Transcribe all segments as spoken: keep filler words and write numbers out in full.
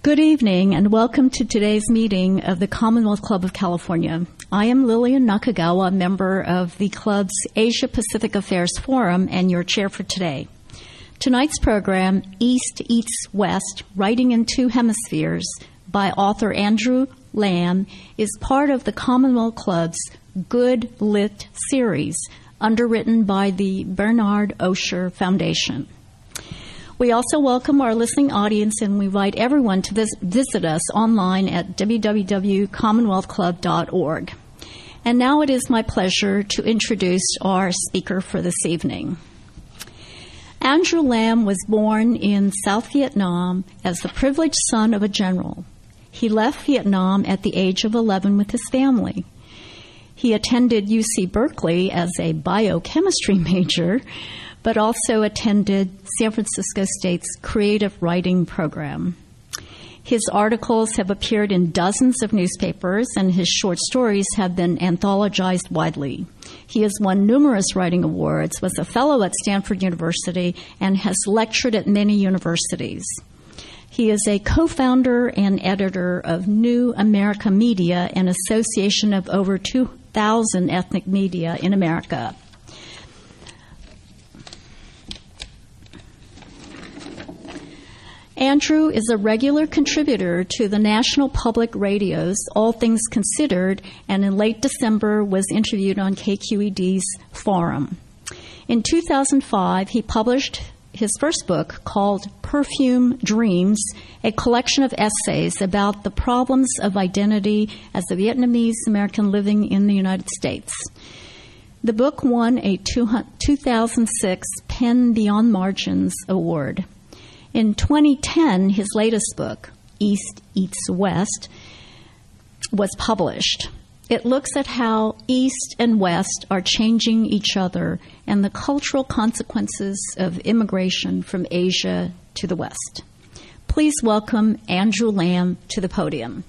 Good evening and welcome to today's meeting of the Commonwealth Club of California. I am Lillian Nakagawa, a member of the club's Asia Pacific Affairs Forum and your chair for today. Tonight's program, East Eats West, Writing in Two Hemispheres, by author Andrew Lamb, is part of the Commonwealth Club's Good Lit series, underwritten by the Bernard Osher Foundation. We also welcome our listening audience, and we invite everyone to vis- visit us online at w w w dot commonwealth club dot org. And now it is my pleasure to introduce our speaker for this evening. Andrew Lamb was born in South Vietnam as the privileged son of a general. He left Vietnam at the age of eleven with his family. He attended U C Berkeley as a biochemistry major, but also attended San Francisco State's creative writing program. His articles have appeared in dozens of newspapers, and his short stories have been anthologized widely. He has won numerous writing awards, was a fellow at Stanford University, and has lectured at many universities. He is a co-founder and editor of New America Media, an association of over two thousand ethnic media in America. Andrew is a regular contributor to the National Public Radio's All Things Considered, and in late December was interviewed on K Q E D's Forum. In two thousand five, he published his first book called Perfume Dreams, a collection of essays about the problems of identity as a Vietnamese American living in the United States. The book won a two thousand six PEN Beyond Margins Award. In twenty ten, his latest book, East Eats West, was published. It looks at how East and West are changing each other and the cultural consequences of immigration from Asia to the West. Please welcome Andrew Lamb to the podium.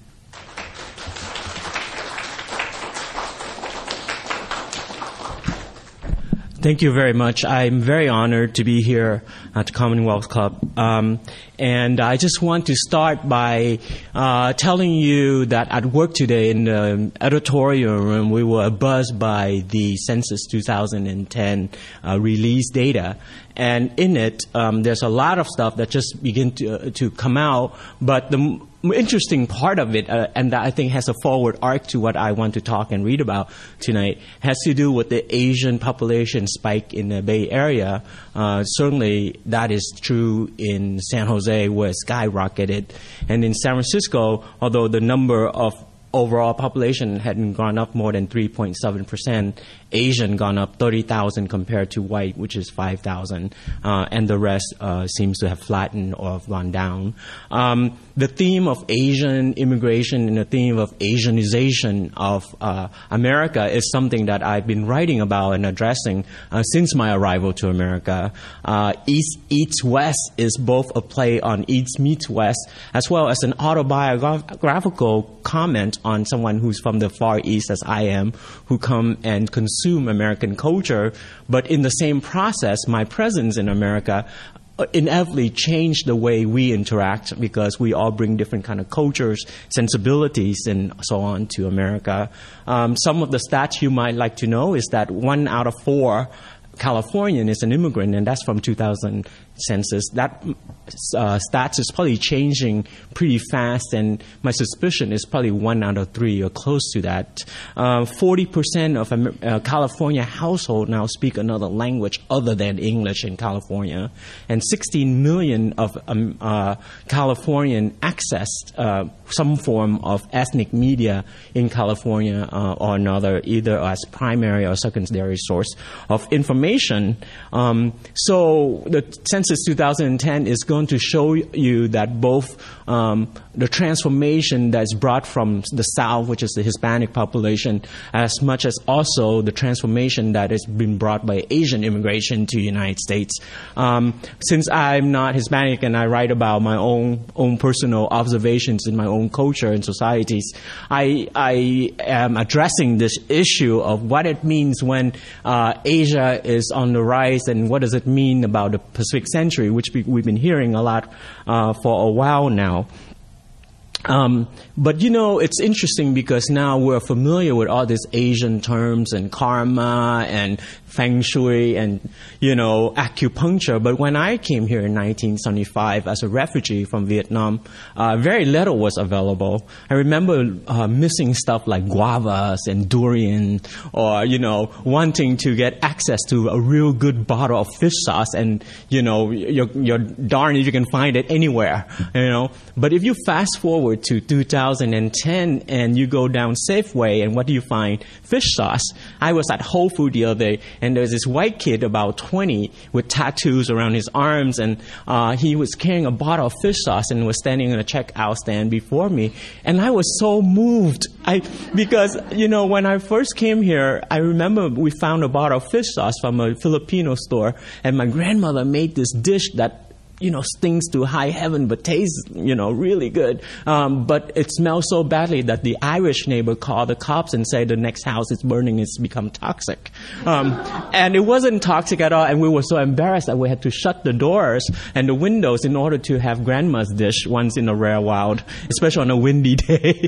Thank you very much. I'm very honored to be here at the Commonwealth Club. Um, and I just want to start by uh, telling you that at work today in the editorial room, we were buzzed by the Census two thousand ten uh, release data. And in it, um, there's a lot of stuff that just begin to, uh, to come out. But the m- interesting part of it, uh, and that I think has a forward arc to what I want to talk and read about tonight, has to do with the Asian population spike in the Bay Area. Uh, certainly, that is true in San Jose, where it skyrocketed. And in San Francisco, although the number of overall population hadn't gone up more than three point seven percent, Asian gone up thirty thousand compared to white, which is five thousand, uh, and the rest uh, seems to have flattened or have gone down. Um, the theme of Asian immigration and the theme of Asianization of uh, America is something that I've been writing about and addressing uh, since my arrival to America. Uh, East Eats West is both a play on East meets West, as well as an autobiographical comment on someone who's from the Far East, as I am, who come and consume American culture. But in the same process, my presence in America inevitably changed the way we interact, because we all bring different kind of cultures, sensibilities, and so on to America. Um, some of the stats you might like to know is that one out of four Californian is an immigrant, and that's from two thousand census. That uh, stats is probably changing pretty fast, and my suspicion is probably one out of three or close to that. Uh, forty percent of um, uh, California households now speak another language other than English in California, and sixteen million of um, uh, Californian accessed uh, some form of ethnic media in California uh, or another, either as primary or secondary source of information. Um, so the Census two thousand ten is going to show you that both um, the transformation that's brought from the South, which is the Hispanic population, as much as also the transformation that has been brought by Asian immigration to the United States. Um, since I'm not Hispanic and I write about my own own personal observations in my own culture and societies, I, I am addressing this issue of what it means when uh, Asia is on the rise, and what does it mean about the Pacific Century, which we, we've been hearing a lot uh, for a while now. Um, but you know, it's interesting because now we're familiar with all these Asian terms and karma and feng shui and, you know, acupuncture. But when I came here in nineteen seventy-five as a refugee from Vietnam, uh, very little was available. I remember uh, missing stuff like guavas and durian, or, you know, wanting to get access to a real good bottle of fish sauce, and, you know, you're, you're darned if you can find it anywhere, you know. But if you fast forward to two thousand ten and you go down Safeway, and what do you find? Fish sauce. I was at Whole Foods the other day, and there was this white kid about twenty with tattoos around his arms, and uh, he was carrying a bottle of fish sauce and was standing on a checkout stand before me. And I was so moved. I because, you know, when I first came here, I remember we found a bottle of fish sauce from a Filipino store, and my grandmother made this dish that, you know, stings to high heaven, but tastes, you know, really good. Um, but it smells so badly that the Irish neighbor called the cops and said the next house is burning, it's become toxic. Um, and it wasn't toxic at all, and we were so embarrassed that we had to shut the doors and the windows in order to have grandma's dish once in a rare while, especially on a windy day.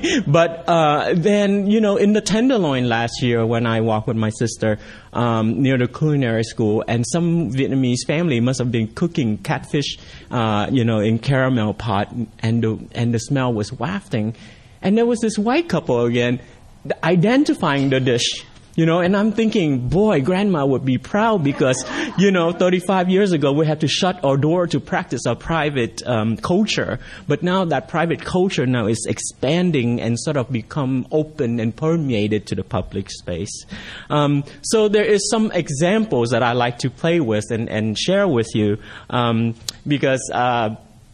But uh, then, you know, in the Tenderloin last year when I walked with my sister um, near the culinary school, and some Vietnamese family must have been cooking catfish, uh, you know, in caramel pot, and the, and the smell was wafting. And there was this white couple again identifying the dish, you know, and I'm thinking, boy, grandma would be proud because, you know, thirty-five years ago we had to shut our door to practice our private um, culture. But now that private culture now is expanding and sort of become open and permeated to the public space. Um, so there is some examples that I like to play with and, and share with you um, because uh,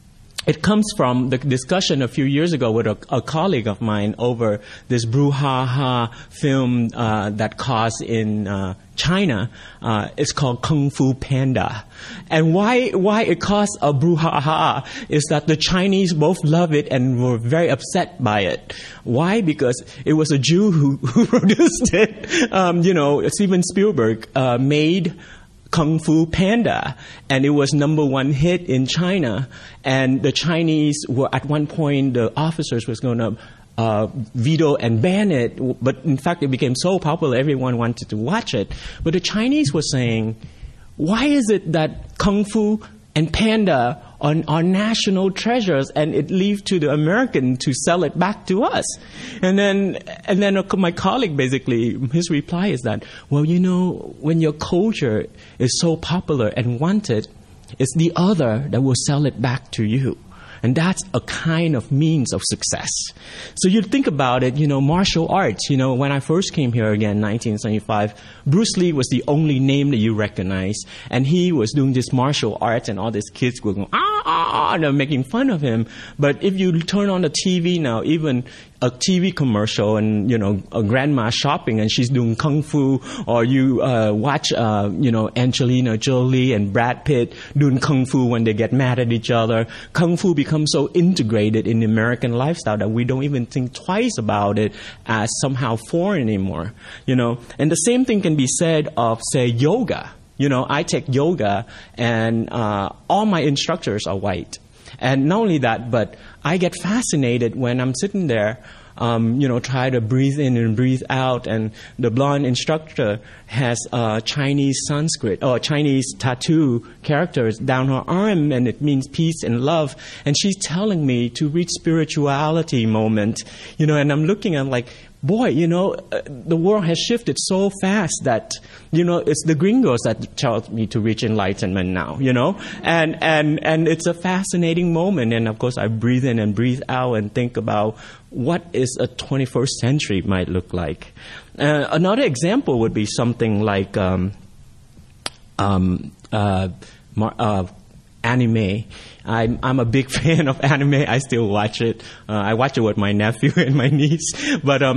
it comes from the discussion a few years ago with a, a colleague of mine over this brouhaha film uh, that caused in uh, China. Uh, it's called Kung Fu Panda. And why why it caused a brouhaha is that the Chinese both love it and were very upset by it. Why? Because it was a Jew who, who produced it. Um, you know, Steven Spielberg uh, made Kung Fu Panda, and it was number one hit in China. And the Chinese were, at one point, the officers was going to uh, veto and ban it, but in fact it became so popular everyone wanted to watch it. But the Chinese were saying, why is it that Kung Fu and Panda are, are national treasures, and it leaves to the American to sell it back to us? And then, and then my colleague basically, his reply is that, well, you know, when your culture is so popular and wanted, it's the other that will sell it back to you. And that's a kind of means of success. So you think about it, you know, martial arts, you know, when I first came here again in nineteen seventy-five, Bruce Lee was the only name that you recognize. And he was doing this martial arts, and all these kids were going, ah, ah, ah, and they're making fun of him. But if you turn on the T V now, even a T V commercial, and, you know, a grandma shopping and she's doing kung fu, or you uh, watch, uh, you know, Angelina Jolie and Brad Pitt doing kung fu when they get mad at each other. Kung fu becomes so integrated in the American lifestyle that we don't even think twice about it as somehow foreign anymore, you know. And the same thing can be said of, say, yoga. You know, I take yoga, and uh, all my instructors are white. And not only that, but I get fascinated when I'm sitting there, um, you know, try to breathe in and breathe out, and the blonde instructor has uh, Chinese Sanskrit or Chinese tattoo characters down her arm, and it means peace and love. And she's telling me to reach spirituality moment, you know, and I'm looking at like, boy, you know, uh, the world has shifted so fast that, you know, it's the gringos that tell me to reach enlightenment now, you know, and, and, and it's a fascinating moment. And of course I breathe in and breathe out and think about what is a twenty-first century might look like. Uh, another example would be something like, um, um, uh, mar- uh, anime. I'm, I'm a big fan of anime. I still watch it. Uh, I watch it with my nephew and my niece. But um,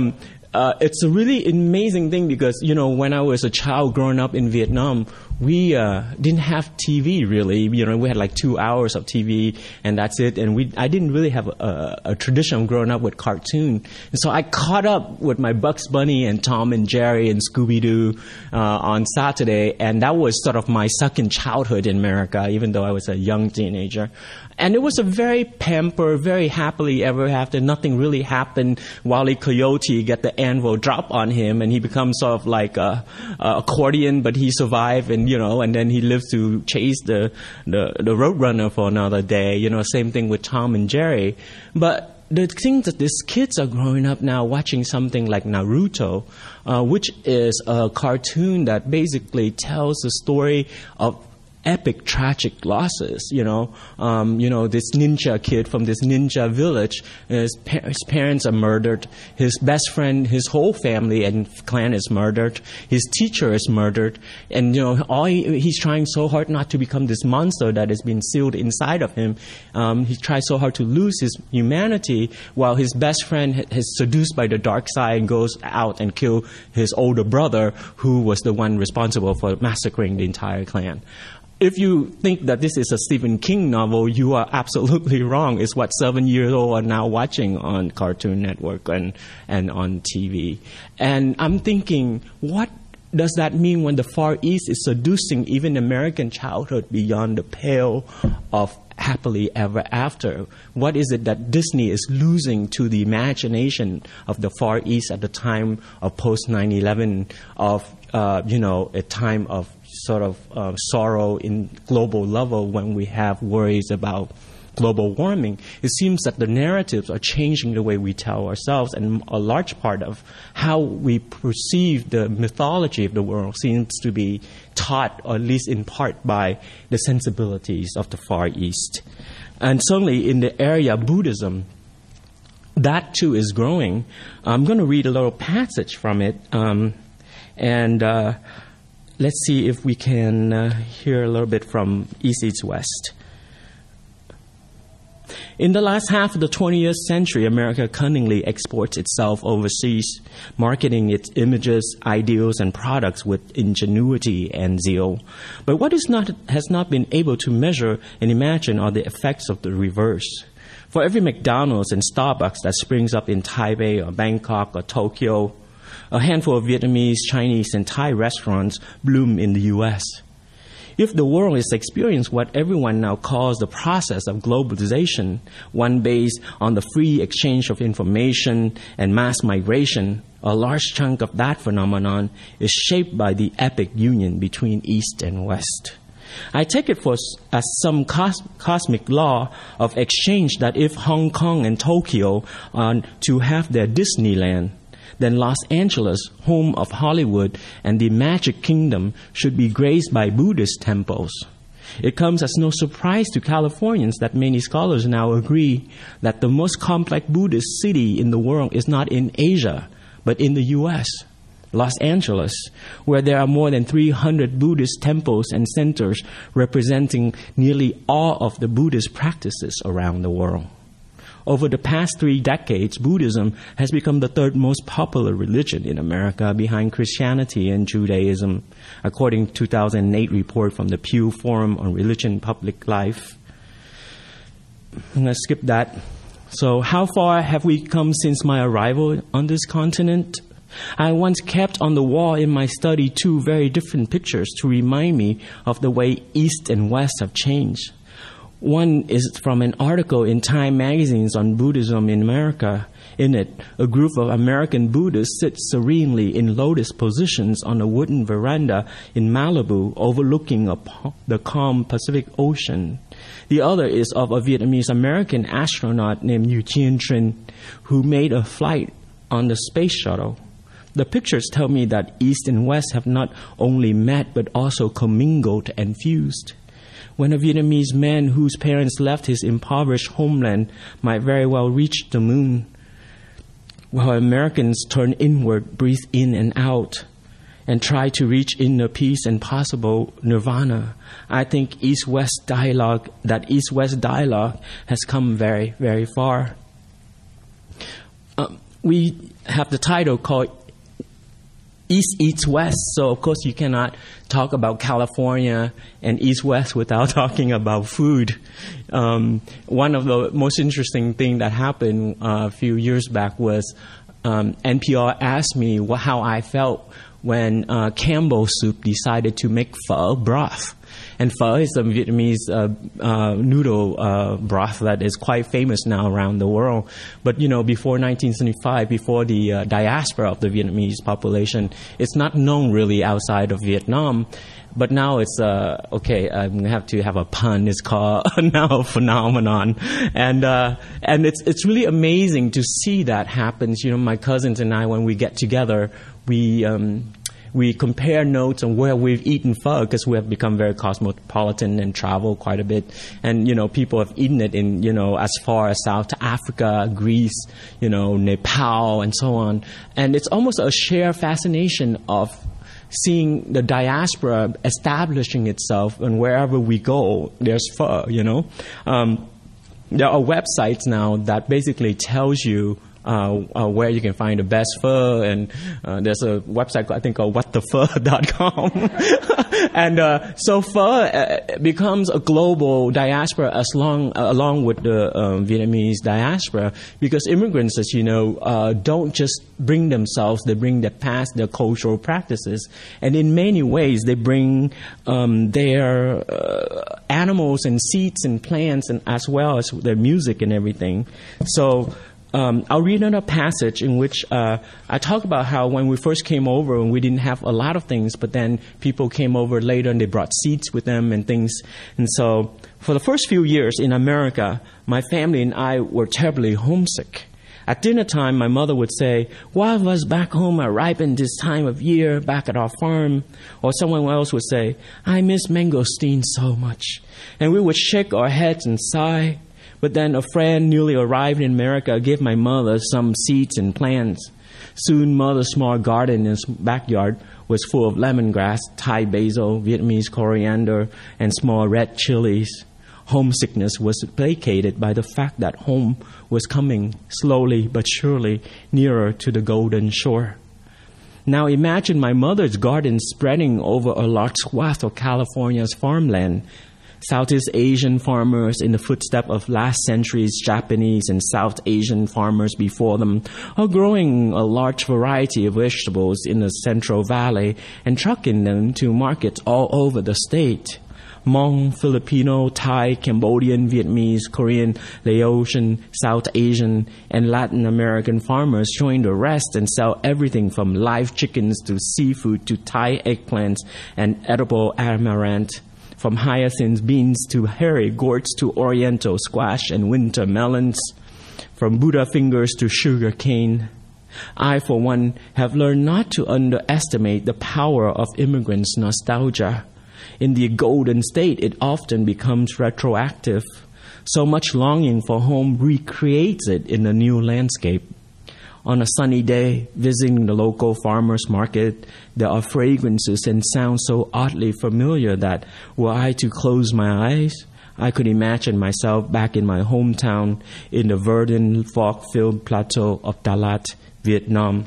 uh, it's a really amazing thing because, you know, when I was a child growing up in Vietnam, we uh, didn't have T V really. You know, we had like two hours of T V and that's it. And we, I didn't really have a, a tradition of growing up with cartoon. And so I caught up with my Bugs Bunny and Tom and Jerry and Scooby-Doo uh, on Saturday. And that was sort of my second childhood in America, even though I was a young teenager. And it was a very pampered, very happily ever after. Nothing really happened. Wile E. Coyote get the anvil drop on him, and he becomes sort of like a, a accordion, but he survived, and you know, and then he lives to chase the the, the Roadrunner for another day. You know, same thing with Tom and Jerry. But the thing that these kids are growing up now watching something like Naruto, uh, which is a cartoon that basically tells the story of epic tragic losses, you know. Um, you know, this ninja kid from this ninja village, his, pa- his parents are murdered, his best friend, his whole family and clan is murdered, his teacher is murdered, and, you know, all he, he's trying so hard not to become this monster that has been sealed inside of him. Um, he tries so hard to lose his humanity while his best friend ha- is seduced by the dark side and goes out and kills his older brother, who was the one responsible for massacring the entire clan. If you think that this is a Stephen King novel, you are absolutely wrong. It's what seven-year-olds are now watching on Cartoon Network and, and on T V. And I'm thinking, what does that mean when the Far East is seducing even American childhood beyond the pale of happily ever after? What is it that Disney is losing to the imagination of the Far East at the time of post nine eleven, of, uh, you know, a time of sort of uh, sorrow in global level when we have worries about global warming? It seems that the narratives are changing the way we tell ourselves, and a large part of how we perceive the mythology of the world seems to be taught, or at least in part, by the sensibilities of the Far East. And certainly in the area of Buddhism, that too is growing. I'm going to read a little passage from it, um, and uh, let's see if we can uh, hear a little bit from East Eats West. In the last half of the twentieth century, America cunningly exports itself overseas, marketing its images, ideals, and products with ingenuity and zeal. But what is not, has not been able to measure and imagine are the effects of the reverse. For every McDonald's and Starbucks that springs up in Taipei or Bangkok or Tokyo, a handful of Vietnamese, Chinese, and Thai restaurants bloom in the U S. If the world is experiencing what everyone now calls the process of globalization, one based on the free exchange of information and mass migration, a large chunk of that phenomenon is shaped by the epic union between East and West. I take it for as some cos- cosmic law of exchange that if Hong Kong and Tokyo are to have their Disneyland, then Los Angeles, home of Hollywood and the Magic Kingdom, should be graced by Buddhist temples. It comes as no surprise to Californians that many scholars now agree that the most complex Buddhist city in the world is not in Asia, but in the U S, Los Angeles, where there are more than three hundred Buddhist temples and centers representing nearly all of the Buddhist practices around the world. Over the past three decades, Buddhism has become the third most popular religion in America behind Christianity and Judaism, according to two thousand eight report from the Pew Forum on Religion and Public Life. I'm going to skip that. So how far have we come since my arrival on this continent? I once kept on the wall in my study two very different pictures to remind me of the way East and West have changed. One is from an article in Time magazines on Buddhism in America. In it, a group of American Buddhists sit serenely in lotus positions on a wooden veranda in Malibu overlooking a, the calm Pacific Ocean. The other is of a Vietnamese-American astronaut named Eugene Trinh, who made a flight on the space shuttle. The pictures tell me that East and West have not only met but also commingled and fused. When a Vietnamese man whose parents left his impoverished homeland might very well reach the moon, while Americans turn inward, breathe in and out, and try to reach inner peace and possible nirvana, I think East-West dialogue, that East-West dialogue has come very, very far. Uh, we have the title called East Eats West. So, of course, you cannot talk about California and East West without talking about food. Um, one of the most interesting things that happened uh, a few years back was um, N P R asked me what, how I felt when uh, Campbell Soup decided to make pho broth. And pho is a Vietnamese uh, uh, noodle uh, broth that is quite famous now around the world. But, you know, before nineteen seventy-five, before the uh, diaspora of the Vietnamese population, it's not known really outside of Vietnam. But now it's, uh, okay, I'm going to have to have a pun. It's called now a phenomenon. And uh, and it's it's really amazing to see that happen. You know, my cousins and I, when we get together, we... Um, We compare notes on where we've eaten pho because we have become very cosmopolitan and travel quite a bit. And, you know, people have eaten it in, you know, as far as South Africa, Greece, you know, Nepal, and so on. And it's almost a shared fascination of seeing the diaspora establishing itself, and wherever we go, there's pho, you know. Um, there are websites now that basically tells you Uh, uh, where you can find the best pho, and uh, there's a website I think called what the pho dot com. And uh, so pho uh, becomes a global diaspora as long, uh, along with the um, Vietnamese diaspora, because immigrants, as you know, uh, don't just bring themselves, they bring their past, their cultural practices, and in many ways they bring um, their uh, animals and seeds and plants, and as well as their music and everything. So Um, I'll read another passage in which uh, I talk about how when we first came over and we didn't have a lot of things, but then people came over later and they brought seeds with them and things. And so for the first few years in America, my family and I were terribly homesick. At dinner time, my mother would say, "Why of us back home are ripened this time of year back at our farm?" Or someone else would say, "I miss mangosteen so much." And we would shake our heads and sigh. But then a friend newly arrived in America gave my mother some seeds and plants. Soon mother's small garden in his backyard was full of lemongrass, Thai basil, Vietnamese coriander, and small red chilies. Homesickness was placated by the fact that home was coming slowly but surely nearer to the golden shore. Now imagine my mother's garden spreading over a large swath of California's farmland. Southeast Asian farmers in the footsteps of last century's Japanese and South Asian farmers before them are growing a large variety of vegetables in the Central Valley and trucking them to markets all over the state. Hmong, Filipino, Thai, Cambodian, Vietnamese, Korean, Laotian, South Asian, and Latin American farmers join the rest and sell everything from live chickens to seafood to Thai eggplants and edible amaranth. From hyacinth beans to hairy gourds to oriental squash and winter melons, from Buddha fingers to sugar cane. I, for one, have learned not to underestimate the power of immigrants' nostalgia. In the Golden State, it often becomes retroactive. So much longing for home recreates it in a new landscape. On a sunny day, visiting the local farmer's market, there are fragrances and sounds so oddly familiar that were I to close my eyes, I could imagine myself back in my hometown in the verdant fog-filled plateau of Dalat, Vietnam.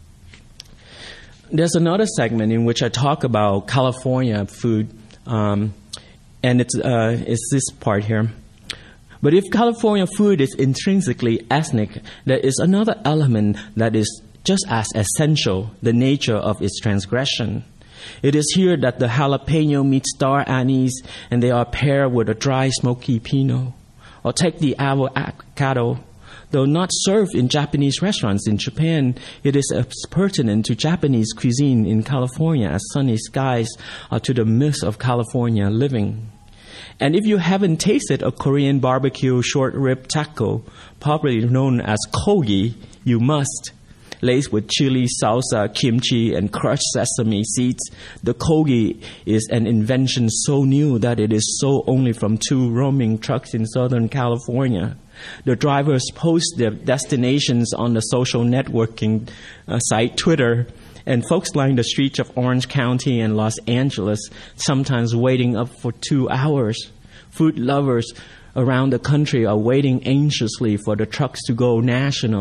There's another segment in which I talk about California food, um, and it's, uh, it's this part here. But if California food is intrinsically ethnic, there is another element that is just as essential, the nature of its transgression. It is here that the jalapeno meets star anise, and they are paired with a dry, smoky pinot. Or take the avocado. Though not served in Japanese restaurants in Japan, it is as pertinent to Japanese cuisine in California as sunny skies are to the myth of California living. And if you haven't tasted a Korean barbecue short rib taco, popularly known as kogi, you must. Laced with chili, salsa, kimchi, and crushed sesame seeds, the kogi is an invention so new that it is sold only from two roaming trucks in Southern California. The drivers post their destinations on the social networking uh, site Twitter, and folks line the streets of Orange County and Los Angeles, sometimes waiting up for two hours. Food lovers around the country are waiting anxiously for the trucks to go national.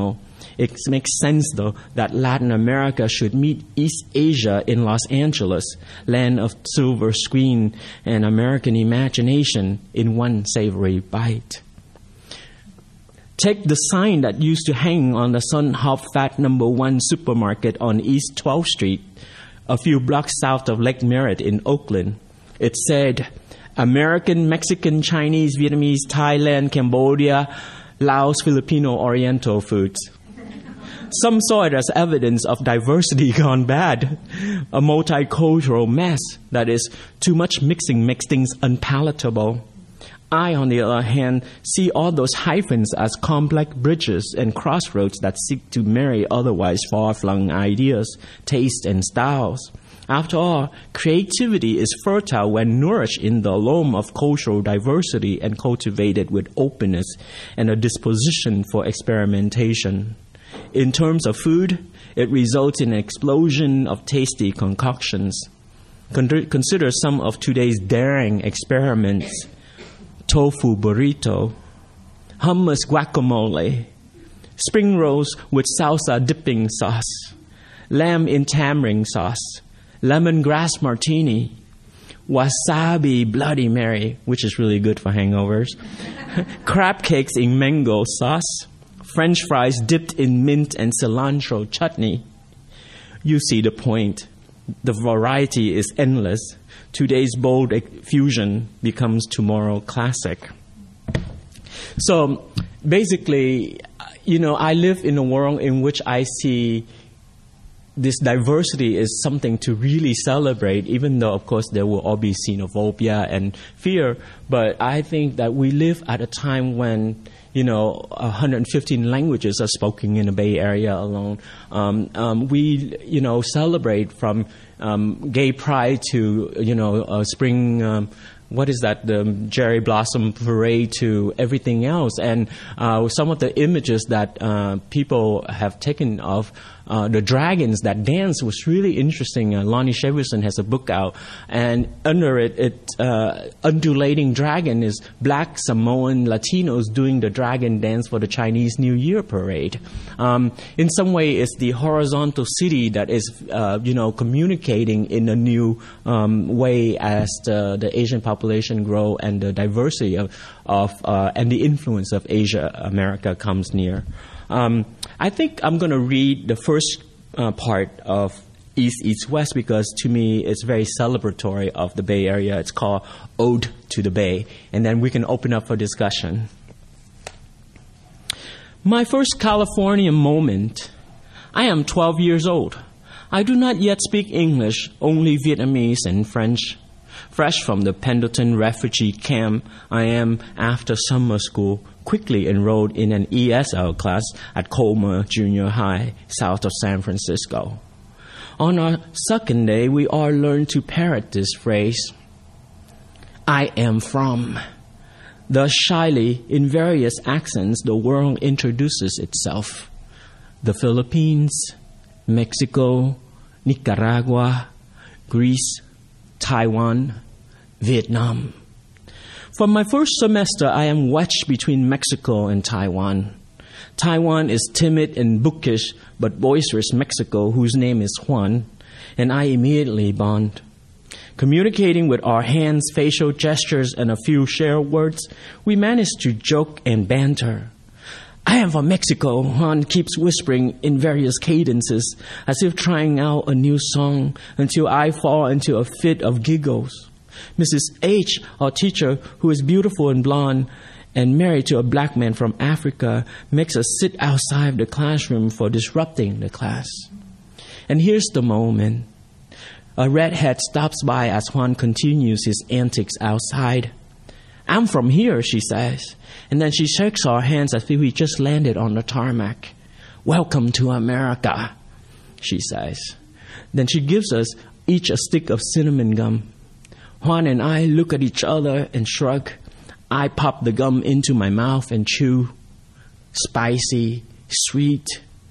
It makes sense, though, that Latin America should meet East Asia in Los Angeles, land of silver screen and American imagination, in one savory bite. Take the sign that used to hang on the Sun Hop Fat Number One supermarket on East twelfth Street, a few blocks south of Lake Merritt in Oakland. It said, American, Mexican, Chinese, Vietnamese, Thailand, Cambodia, Laos, Filipino, Oriental foods. Some saw it as evidence of diversity gone bad, a multicultural mess that is too much mixing makes things unpalatable. I, on the other hand, see all those hyphens as complex bridges and crossroads that seek to marry otherwise far-flung ideas, tastes, and styles. After all, creativity is fertile when nourished in the loam of cultural diversity and cultivated with openness and a disposition for experimentation. In terms of food, it results in an explosion of tasty concoctions. Consider some of today's daring experiments. Tofu burrito, hummus guacamole, spring rolls with salsa dipping sauce, lamb in tamarind sauce, lemongrass martini, wasabi Bloody Mary, which is really good for hangovers, crab cakes in mango sauce, French fries dipped in mint and cilantro chutney. You see the point. The variety is endless. Today's bold fusion becomes tomorrow classic. So basically, you know, I live in a world in which I see this diversity is something to really celebrate, even though, of course, there will all be xenophobia and fear. But I think that we live at a time when, you know, one hundred fifteen languages are spoken in the Bay Area alone. Um, um, we, you know, celebrate from um, gay pride to, you know, uh, spring, um, what is that, the Cherry Blossom Parade to everything else. And uh, some of the images that uh, people have taken of Uh, the dragons that dance was really interesting. Uh, Lonnie Shaverson has a book out, and under it, it uh, undulating dragon is black Samoan Latinos doing the dragon dance for the Chinese New Year parade. Um, in some way, it's the horizontal city that is, uh, you know, communicating in a new um, way as the, the Asian population grow and the diversity of, of uh, and the influence of Asia America comes near. Um, I think I'm going to read the first uh, part of East, East, West because to me it's very celebratory of the Bay Area. It's called Ode to the Bay. And then we can open up for discussion. My first California moment. I am twelve years old. I do not yet speak English, only Vietnamese and French. Fresh from the Pendleton refugee camp, I am, after summer school, quickly enrolled in an E S L class at Colma Junior High, south of San Francisco. On our second day, we all learned to parrot this phrase, I am from. Thus, shyly, in various accents, the world introduces itself. The Philippines, Mexico, Nicaragua, Greece, Taiwan, Vietnam. For my first semester, I am wedged between Mexico and Taiwan. Taiwan is timid and bookish, but boisterous Mexico, whose name is Juan, and I immediately bond. Communicating with our hands, facial gestures, and a few shared words, we manage to joke and banter. I am from Mexico, Juan keeps whispering in various cadences, as if trying out a new song, until I fall into a fit of giggles. Missus H, our teacher, who is beautiful and blonde and married to a black man from Africa, makes us sit outside of the classroom for disrupting the class. And here's the moment. A redhead stops by as Juan continues his antics outside. I'm from here, she says. And then she shakes our hands as if we just landed on the tarmac. Welcome to America, she says. Then she gives us each a stick of cinnamon gum. Juan and I look at each other and shrug. I pop the gum into my mouth and chew. Spicy, sweet.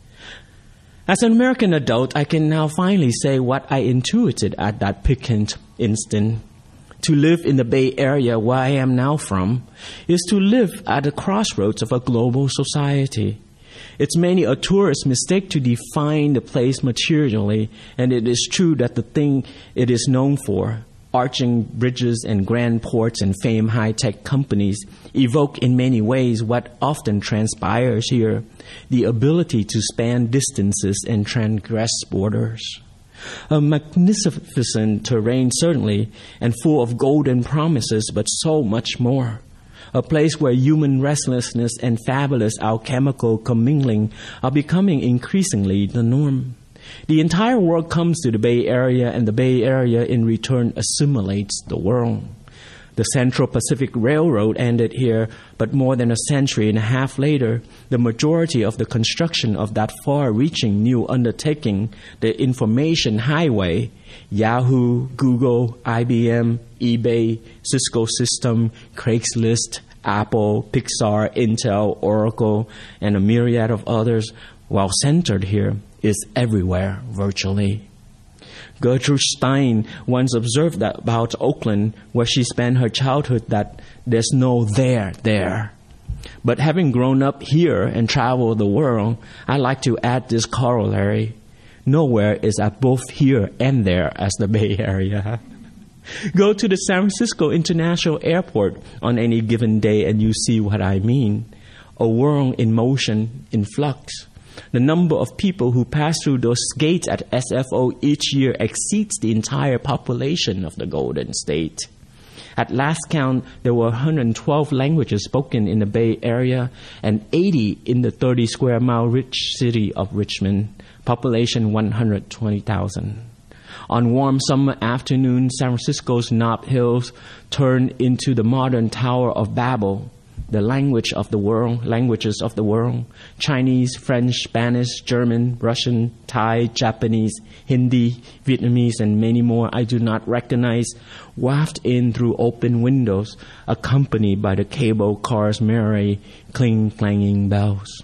As an American adult, I can now finally say what I intuited at that piquant instant. To live in the Bay Area, where I am now from, is to live at the crossroads of a global society. It's many a tourist's mistake to define the place materially, and it is true that the thing it is known for, arching bridges and grand ports and famed high-tech companies, evoke in many ways what often transpires here, the ability to span distances and transgress borders. A magnificent terrain, certainly, and full of golden promises, but so much more. A place where human restlessness and fabulous alchemical commingling are becoming increasingly the norm. The entire world comes to the Bay Area, and the Bay Area in return assimilates the world. The Central Pacific Railroad ended here, but more than a century and a half later, the majority of the construction of that far-reaching new undertaking, the information highway, Yahoo, Google, I B M, eBay, Cisco System, Craigslist, Apple, Pixar, Intel, Oracle, and a myriad of others, while centered here, is everywhere virtually. Gertrude Stein once observed that about Oakland, where she spent her childhood, that there's no there there. But having grown up here and traveled the world, I like to add this corollary. Nowhere is as both here and there as the Bay Area. Go to the San Francisco International Airport on any given day and you see what I mean. A world in motion, in flux. The number of people who pass through those gates at S F O each year exceeds the entire population of the Golden State. At last count, there were one hundred twelve languages spoken in the Bay Area and eighty in the thirty square mile rich city of Richmond, population one hundred twenty thousand. On warm summer afternoons, San Francisco's Nob Hills turn into the modern Tower of Babel, the language of the world, languages of the world, Chinese, French, Spanish, German, Russian, Thai, Japanese, Hindi, Vietnamese, and many more I do not recognize, waft in through open windows, accompanied by the cable car's merry, cling-clanging bells.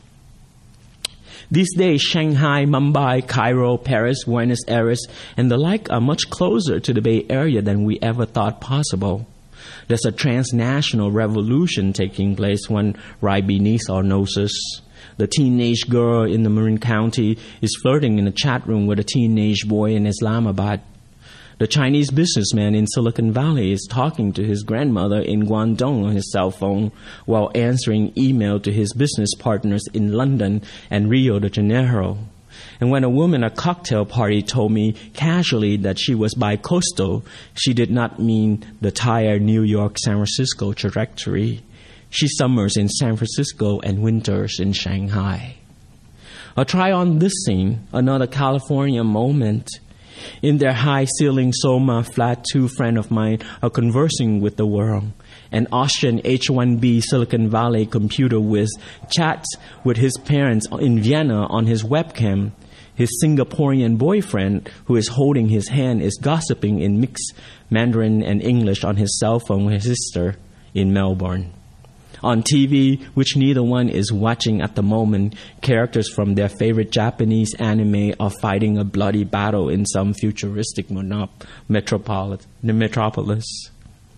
These days, Shanghai, Mumbai, Cairo, Paris, Buenos Aires, and the like are much closer to the Bay Area than we ever thought possible. There's a transnational revolution taking place one right beneath our noses. The teenage girl in the Marin County is flirting in a chat room with a teenage boy in Islamabad. The Chinese businessman in Silicon Valley is talking to his grandmother in Guangdong on his cell phone while answering email to his business partners in London and Rio de Janeiro. And when a woman at a cocktail party told me casually that she was bi-coastal, she did not mean the tired New York-San Francisco trajectory. She summers in San Francisco and winters in Shanghai. I'll try on this scene, another California moment. In their high-ceiling Soma flat, two friends of mine are conversing with the world. An Austrian H one B Silicon Valley computer whiz chats with his parents in Vienna on his webcam. His Singaporean boyfriend, who is holding his hand, is gossiping in mixed Mandarin and English on his cell phone with his sister in Melbourne. On T V, which neither one is watching at the moment, characters from their favorite Japanese anime are fighting a bloody battle in some futuristic monop- metropolis. metropolis.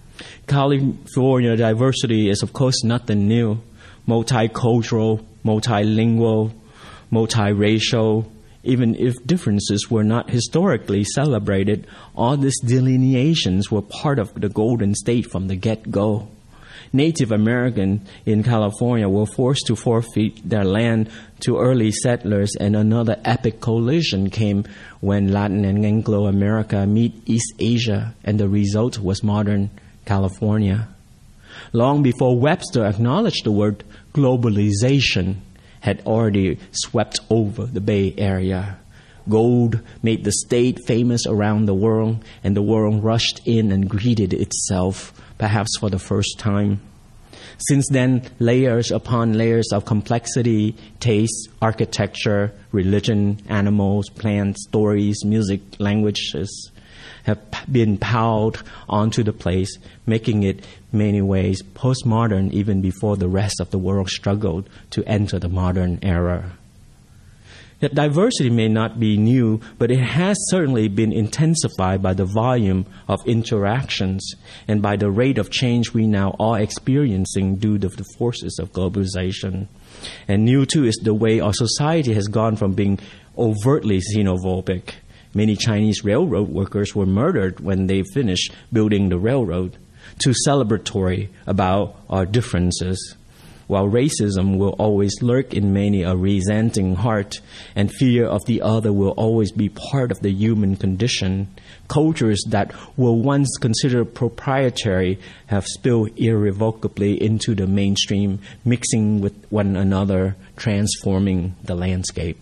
California diversity is, of course, nothing new. Multicultural, multilingual, multiracial. Even if differences were not historically celebrated, all these delineations were part of the Golden State from the get-go. Native Americans in California were forced to forfeit their land to early settlers, and another epic collision came when Latin and Anglo-America meet East Asia, and the result was modern California. Long before Webster acknowledged the word globalization had already swept over the Bay Area. Gold made the state famous around the world, and the world rushed in and greeted itself, perhaps for the first time. Since then, layers upon layers of complexity, taste, architecture, religion, animals, plants, stories, music, languages have been piled onto the place, making it, many ways, postmodern even before the rest of the world struggled to enter the modern era. That diversity may not be new, but it has certainly been intensified by the volume of interactions and by the rate of change we now are experiencing due to the forces of globalization. And new, too, is the way our society has gone from being overtly xenophobic. Many Chinese railroad workers were murdered when they finished building the railroad, to celebratory about our differences. While racism will always lurk in many a resenting heart, and fear of the other will always be part of the human condition, cultures that were once considered proprietary have spilled irrevocably into the mainstream, mixing with one another, transforming the landscape.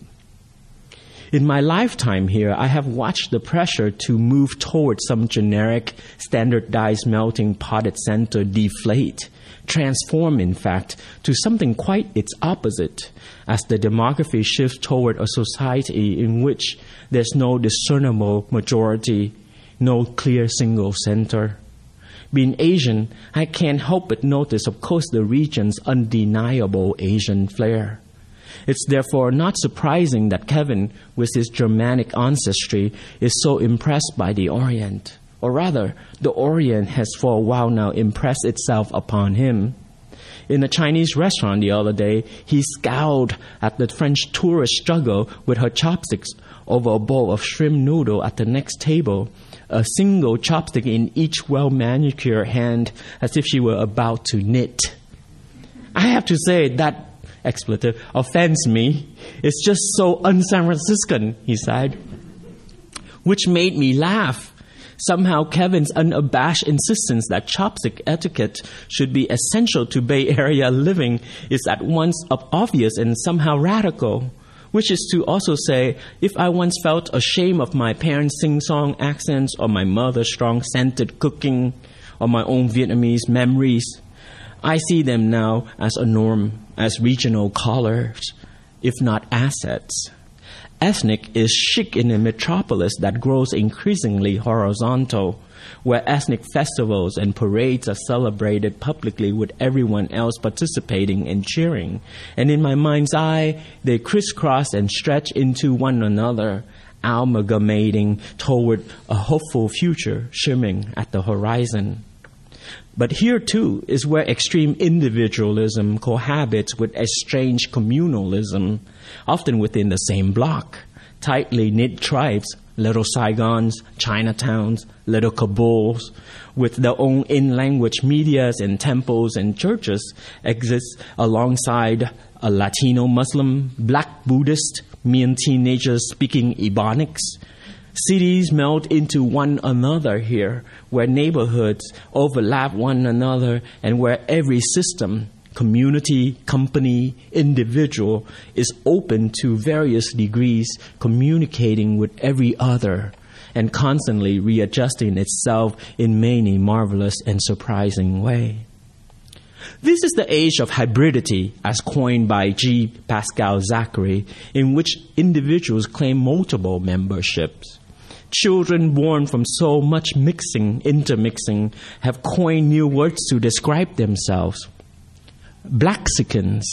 In my lifetime here, I have watched the pressure to move towards some generic, standardized melting pot at center deflate, transform, in fact, to something quite its opposite, as the demography shifts toward a society in which there's no discernible majority, no clear single center. Being Asian, I can't help but notice, of course, the region's undeniable Asian flair. It's therefore not surprising that Kevin, with his Germanic ancestry, is so impressed by the Orient. Or rather, the Orient has for a while now impressed itself upon him. In a Chinese restaurant the other day, he scowled at the French tourist struggle with her chopsticks over a bowl of shrimp noodle at the next table, a single chopstick in each well-manicured hand, as if she were about to knit. I have to say that expletive offends me. It's just so un-San Franciscan, he sighed, which made me laugh. Somehow Kevin's unabashed insistence that chopstick etiquette should be essential to Bay Area living is at once obvious and somehow radical, which is to also say, if I once felt ashamed of my parents' sing-song accents or my mother's strong-scented cooking or my own Vietnamese memories, I see them now as a norm, as regional colors, if not assets. Ethnic is chic in a metropolis that grows increasingly horizontal, where ethnic festivals and parades are celebrated publicly with everyone else participating and cheering. And in my mind's eye, they crisscross and stretch into one another, amalgamating toward a hopeful future shimmering at the horizon. But here, too, is where extreme individualism cohabits with estranged communalism, often within the same block. Tightly knit tribes, little Saigons, Chinatowns, little Kabuls, with their own in-language medias and temples and churches, exist alongside a Latino Muslim, Black Buddhist, Mian teenagers speaking Ebonics. Cities melt into one another here, where neighborhoods overlap one another and where every system, community, company, individual, is open to various degrees, communicating with every other and constantly readjusting itself in many marvelous and surprising ways. This is the age of hybridity, as coined by G. Pascal Zachary, in which individuals claim multiple memberships. Children born from so much mixing, intermixing, have coined new words to describe themselves. Blaxicans,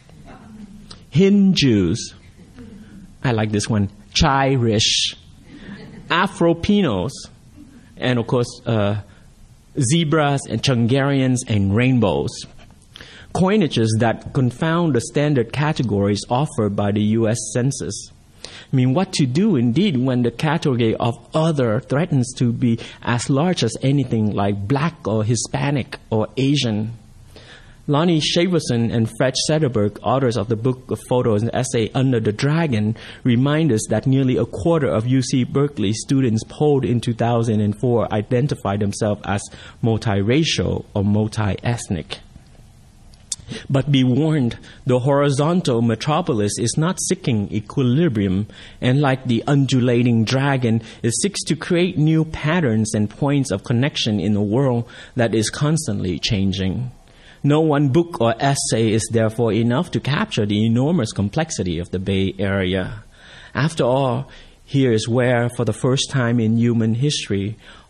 Hinjus, I like this one, Chirish, Afropinos, and of course, uh, zebras and Chungarians and rainbows. Coinages that confound the standard categories offered by the U S Census. I mean, what to do indeed when the category of other threatens to be as large as anything like black or Hispanic or Asian. Lonnie Shaverson and Fred Sederberg, authors of the book of photos and essay Under the Dragon, remind us that nearly a quarter of U C Berkeley students polled in two thousand four identified themselves as multiracial or multi-ethnic. But be warned, the horizontal metropolis is not seeking equilibrium, and like the undulating dragon, it seeks to create new patterns and points of connection in a world that is constantly changing. No one book or essay is therefore enough to capture the enormous complexity of the Bay Area. After all, here is where, for the first time in human history,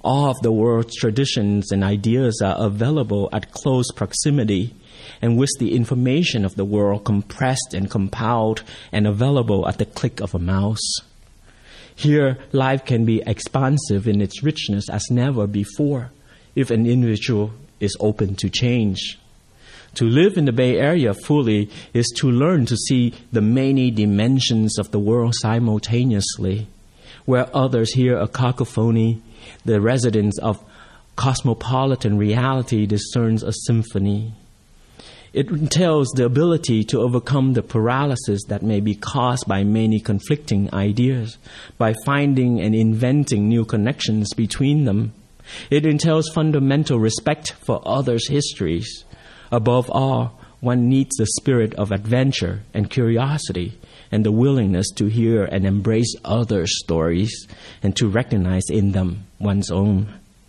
All of the world's traditions and ideas are available at close proximity, and with the information of the world compressed and compiled and available at the click of a mouse. Here, life can be expansive in its richness as never before if an individual is open to change. To live in the Bay Area fully is to learn to see the many dimensions of the world simultaneously. Where others hear a cacophony, the residents of cosmopolitan reality discerns a symphony. It entails the ability to overcome the paralysis that may be caused by many conflicting ideas, by finding and inventing new connections between them. It entails fundamental respect for others' histories. Above all, one needs the spirit of adventure and curiosity and the willingness to hear and embrace others' stories and to recognize in them one's own.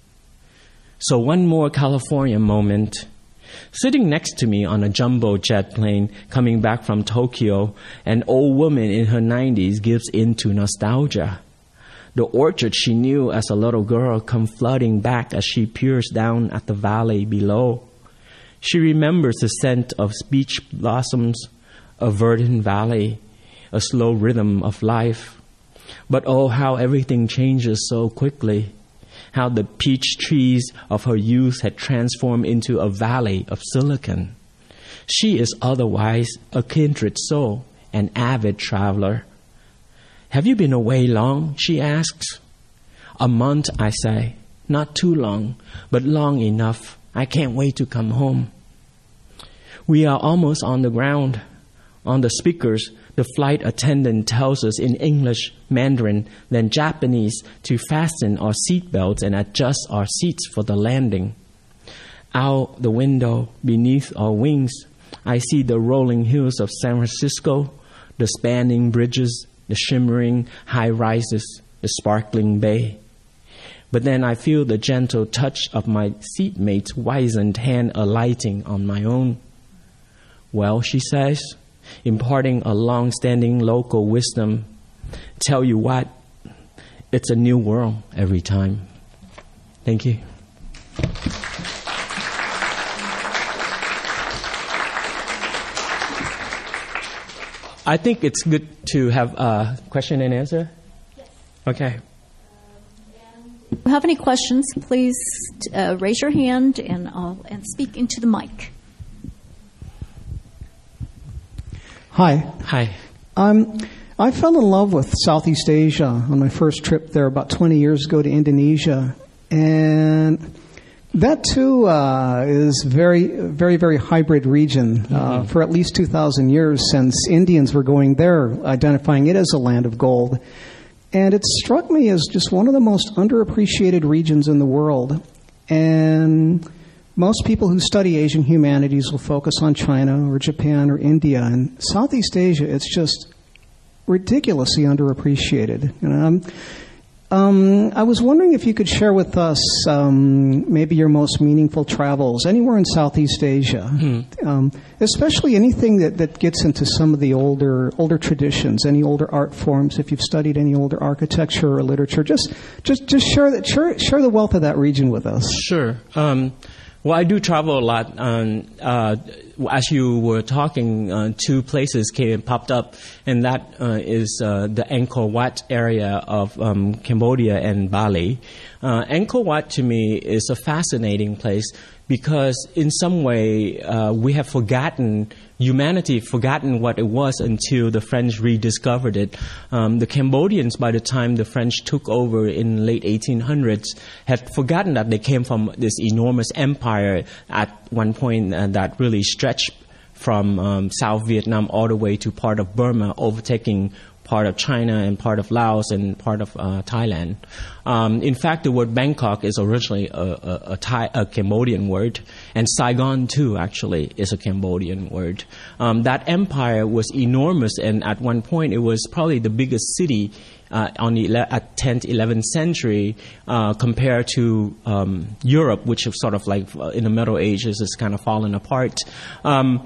So one more California moment. Sitting next to me on a jumbo jet plane coming back from Tokyo, an old woman in her nineties gives in to nostalgia. The orchard she knew as a little girl come flooding back as she peers down at the valley below. She remembers the scent of beach blossoms, a verdant valley, a slow rhythm of life. But oh, how everything changes so quickly. How the peach trees of her youth had transformed into a valley of silicon. She is otherwise a kindred soul, an avid traveler. Have you been away long? She asks. A month, I say. Not too long, but long enough. I can't wait to come home. We are almost on the ground. On the speakers, the flight attendant tells us in English, Mandarin, then Japanese to fasten our seatbelts and adjust our seats for the landing. Out the window, beneath our wings, I see the rolling hills of San Francisco, the spanning bridges, the shimmering high-rises, the sparkling bay. But then I feel the gentle touch of my seatmate's wizened hand alighting on my own. Well, she says, imparting a long-standing local wisdom, tell you what, it's a new world every time. Thank you. I think it's good to have a question and answer. Yes. Okay. If you have any questions, please uh, raise your hand and, I'll, and speak into the mic. Hi. Hi. Um, I fell in love with Southeast Asia on my first trip there about twenty years ago to Indonesia. And that, too, uh, is very, very, very hybrid region uh, mm-hmm. for at least two thousand years since Indians were going there, identifying it as a land of gold. And it struck me as just one of the most underappreciated regions in the world. And most people who study Asian humanities will focus on China or Japan or India. And Southeast Asia, it's just ridiculously underappreciated. You know, um, um, I was wondering if you could share with us um, maybe your most meaningful travels anywhere in Southeast Asia, mm-hmm. um, especially anything that, that gets into some of the older older traditions, any older art forms. If you've studied any older architecture or literature, just just just share that share, share the wealth of that region with us. Sure. Um, Well, I do travel a lot. Um, uh, as you were talking, uh, two places came popped up, and that uh, is uh, the Angkor Wat area of um, Cambodia and Bali. Uh, Angkor Wat to me is a fascinating place because in some way uh, we have forgotten, humanity forgotten what it was until the French rediscovered it. Um, the Cambodians, by the time the French took over in the late eighteen hundreds, had forgotten that they came from this enormous empire at one point uh, that really stretched from um, South Vietnam all the way to part of Burma, overtaking part of China and part of Laos and part of uh, Thailand. Um, in fact, the word Bangkok is originally a, a, a, Thai, a Cambodian word, and Saigon too actually is a Cambodian word. Um, that empire was enormous, and at one point it was probably the biggest city uh, on the at tenth, eleventh century uh, compared to um, Europe, which is sort of like uh, in the Middle Ages is kind of fallen apart. Um,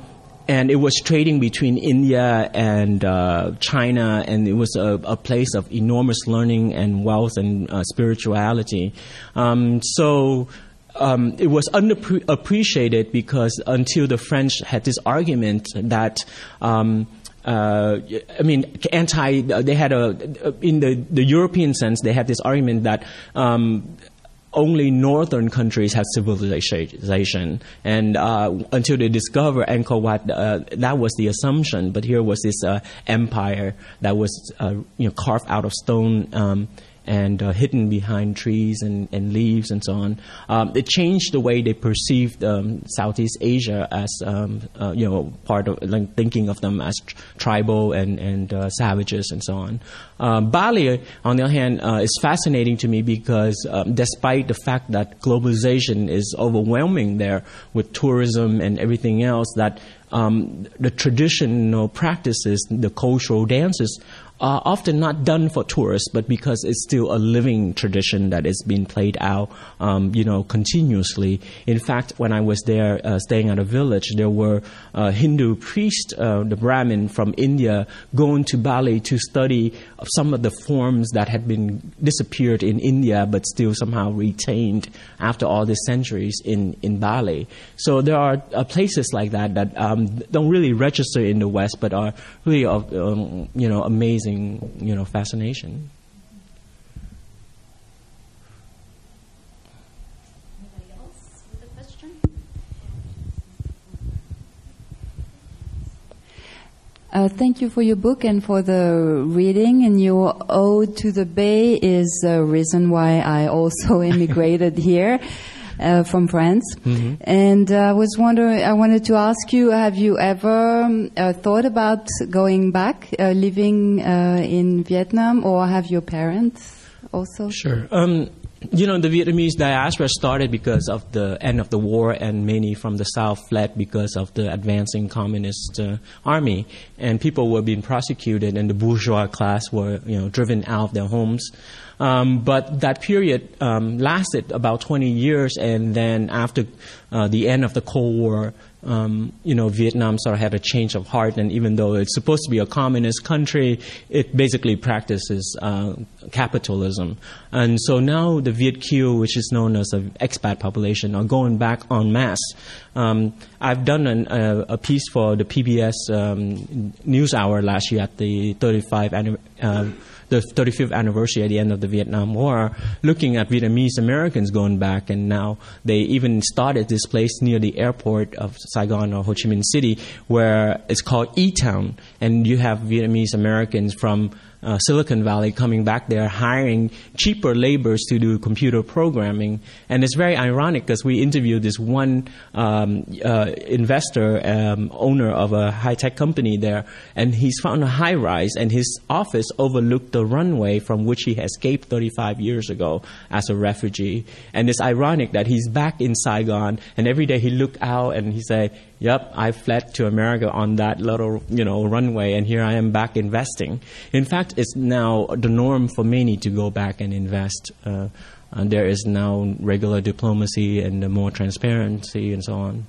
and it was trading between India and uh, China, and it was a, a place of enormous learning and wealth and uh, spirituality. Um, so um, it was underappreciated because until the French had this argument that um, Uh, I mean, anti. They had a in the the European sense. They had this argument that um, only northern countries have civilization, and uh, until they discover Angkor Wat, uh, that was the assumption. But here was this uh, empire that was uh, you know carved out of stone. Um, and uh, hidden behind trees and, and leaves and so on. Um, it changed the way they perceived um, Southeast Asia as, um, uh, you know, part of, like, thinking of them as tr- tribal and, and uh, savages and so on. Um, Bali, on the other hand, uh, is fascinating to me because um, despite the fact that globalization is overwhelming there with tourism and everything else, that um, the traditional practices, the cultural dances, are often not done for tourists, but because it's still a living tradition that is being played out, um, you know, continuously. In fact, when I was there uh, staying at a village, there were uh, Hindu priests, uh, the Brahmin from India, going to Bali to study some of the forms that had been disappeared in India, but still somehow retained after all these centuries in, in Bali. So there are uh, places like that that um, don't really register in the West, but are really of, um, you know, amazing. You know, fascination. Anybody else with a question? Uh, thank you for your book and for the reading. And your Ode to the Bay is the reason why I also immigrated here. Uh, from France. Mm-hmm. And I uh, was wondering, I wanted to ask you, have you ever um, uh, thought about going back, uh, living uh, in Vietnam, or have your parents also? Sure. Um, you know, the Vietnamese diaspora started because of the end of the war, and many from the South fled because of the advancing communist uh, army. And people were being prosecuted, and the bourgeois class were, you know, driven out of their homes. Um, but that period um, lasted about twenty years, and then after uh, the end of the Cold War, um, you know, Vietnam sort of had a change of heart, and even though it's supposed to be a communist country, it basically practices uh, capitalism. And so now the Viet Kieu, which is known as an expat population, are going back en masse. Um, I've done an, uh, a piece for the P B S um, NewsHour last year at the thirty-fifth uh, the thirty-fifth anniversary at the end of the Vietnam War, looking at Vietnamese Americans going back, and now they even started this place near the airport of Saigon or Ho Chi Minh City, where it's called E-Town, and you have Vietnamese Americans from Uh, Silicon Valley coming back there, hiring cheaper laborers to do computer programming. And it's very ironic because we interviewed this one um, uh, investor, um, owner of a high-tech company there, and he's found a high-rise, and his office overlooked the runway from which he escaped thirty-five years ago as a refugee. And it's ironic that he's back in Saigon, and every day he looked out and he said, yep, I fled to America on that little, you know, runway, and here I am back investing. In fact, it's now the norm for many to go back and invest. Uh, and there is now regular diplomacy and more transparency and so on.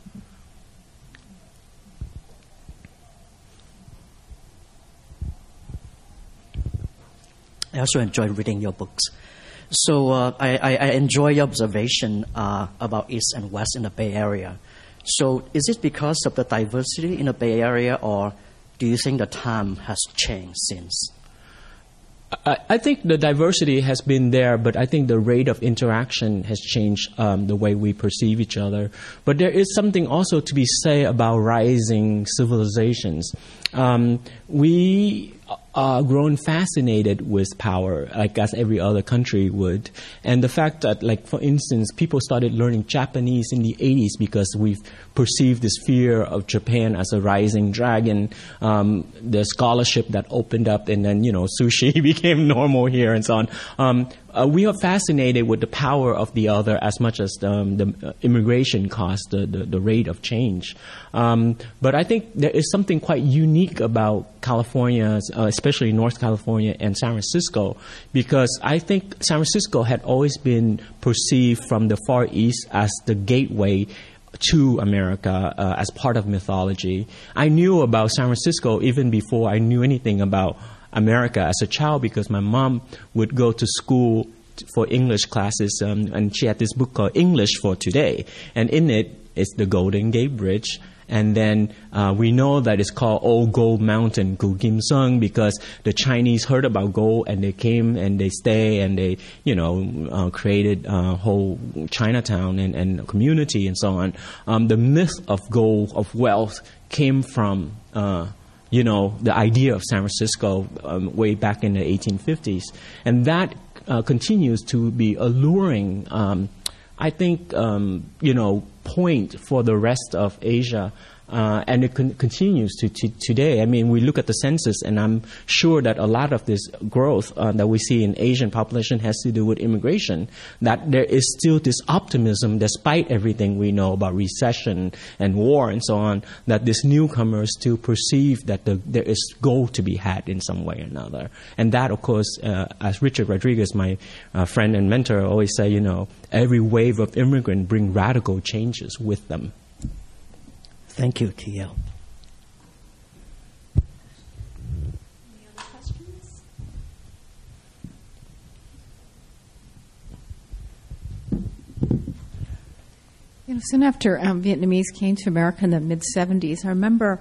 I also enjoy reading your books. So uh, I, I enjoy your observation uh, about East and West in the Bay Area. So is it because of the diversity in the Bay Area, or do you think the time has changed since? I, I think the diversity has been there, but I think the rate of interaction has changed um, the way we perceive each other. But there is something also to be said about rising civilizations. Um, we are grown fascinated with power, like as every other country would. And the fact that, like, for instance, people started learning Japanese in the eighties because we've perceived this fear of Japan as a rising dragon, um, the scholarship that opened up, and then, you know, sushi became normal here and so on. Um, uh, we are fascinated with the power of the other as much as um, the uh, immigration cost, the, the, the rate of change. Um, but I think there is something quite unique about California, uh, especially North California and San Francisco, because I think San Francisco had always been perceived from the Far East as the gateway to America uh, as part of mythology. I knew about San Francisco even before I knew anything about America as a child, because my mom would go to school for English classes, um, and she had this book called English for Today, and in it is the Golden Gate Bridge. And then uh, we know that it's called Old Gold Mountain, Gu Kim Sung, because the Chinese heard about gold and they came and they stay and they, you know, uh, created a whole Chinatown and, and community and so on. Um, the myth of gold, of wealth, came from, uh, you know, the idea of San Francisco um, way back in the eighteen fifties. And that uh, continues to be alluring, um, I think, um, you know, point for the rest of Asia, uh, and it con- continues to, to today. I mean, we look at the census, and I'm sure that a lot of this growth uh, that we see in Asian population has to do with immigration, that there is still this optimism, despite everything we know about recession and war and so on, that these newcomers still perceive that the, there is gold to be had in some way or another. And that, of course, uh, as Richard Rodriguez, my uh, friend and mentor, always say, you know, every wave of immigrant bring radical changes with them. Thank you, T L. Any other questions? You know, soon after um, Vietnamese came to America in the mid seventies, I remember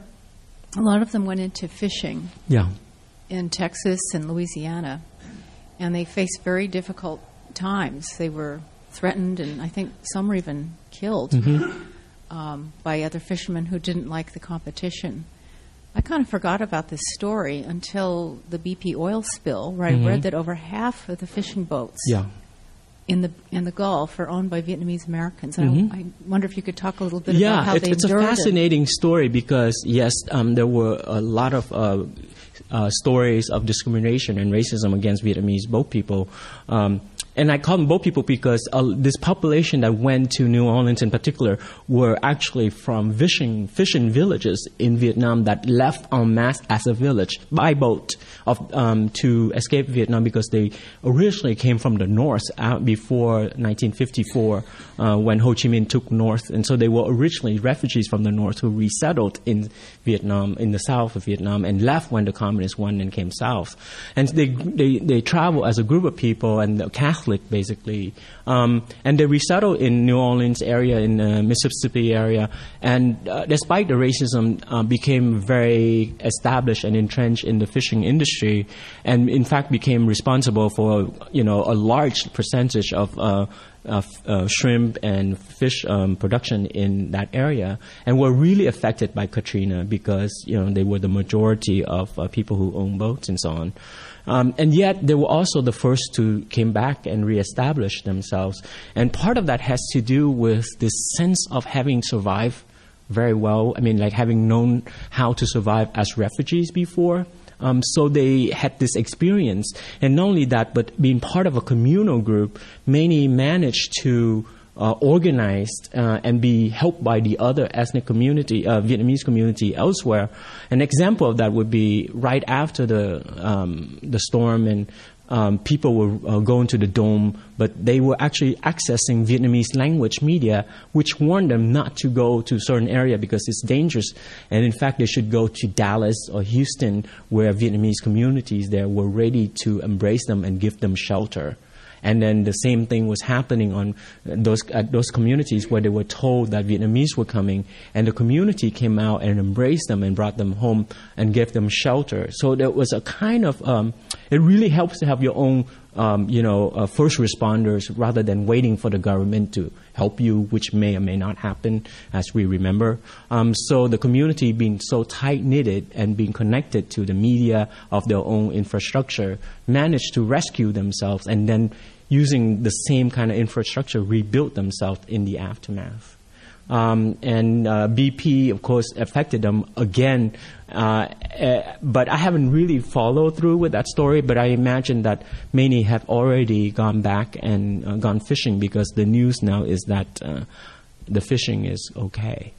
a lot of them went into fishing Yeah. in Texas and Louisiana, and they faced very difficult times. They were threatened, and I think some were even killed. Mm-hmm. Um, by other fishermen who didn't like the competition. I kind of forgot about this story until the B P oil spill, where mm-hmm. I read that over half of the fishing boats Yeah. in the in the Gulf are owned by Vietnamese Americans. And Mm-hmm. I, I wonder if you could talk a little bit Yeah, about how it, they it's a endured fascinating story because, yes, um, there were a lot of uh, uh, stories of discrimination and racism against Vietnamese boat people. Um, And I call them boat people because uh, this population that went to New Orleans in particular were actually from fishing, fishing villages in Vietnam that left en masse as a village by boat of, um, to escape Vietnam, because they originally came from the north out before nineteen fifty-four uh, when Ho Chi Minh took north. And so they were originally refugees from the north who resettled in Vietnam, in the south of Vietnam, and left when the communists won and came south. And they, they, they traveled as a group of people, and the Catholic basically, um, and they resettled in New Orleans area, in the Mississippi area, and uh, despite the racism, uh, became very established and entrenched in the fishing industry, and in fact became responsible for, you know, a large percentage of uh, of uh, shrimp and fish um, production in that area, and were really affected by Katrina because, you know, they were the majority of uh, people who own boats and so on. Um, and yet they were also the first to came back and reestablish themselves. And part of that has to do with this sense of having survived very well. I mean, like having known how to survive as refugees before. Um, so they had this experience. And not only that, but being part of a communal group, many managed to uh, organize uh, and be helped by the other ethnic community, uh, Vietnamese community elsewhere. An example of that would be right after the um, the storm, and um, people were uh, going to the dome, but they were actually accessing Vietnamese language media, which warned them not to go to a certain area because it's dangerous. And in fact, they should go to Dallas or Houston, where Vietnamese communities there were ready to embrace them and give them shelter. And then the same thing was happening on those at those communities where they were told that Vietnamese were coming, and the community came out and embraced them and brought them home and gave them shelter. So there was a kind of um, it really helps to have your own um, you know uh, first responders rather than waiting for the government to help you, which may or may not happen, as we remember. Um, so the community being so tight knitted and being connected to the media of their own infrastructure managed to rescue themselves, and then using the same kind of infrastructure, rebuilt themselves in the aftermath. Um, and uh, B P, of course, affected them again. Uh, uh, but I haven't really followed through with that story, but I imagine that many have already gone back and uh, gone fishing, because the news now is that uh, the fishing is okay.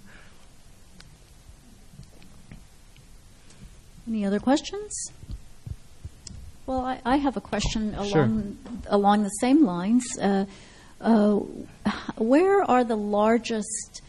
Any other questions? Well, I, I have a question along Sure. along the same lines. Uh, uh, where are the largest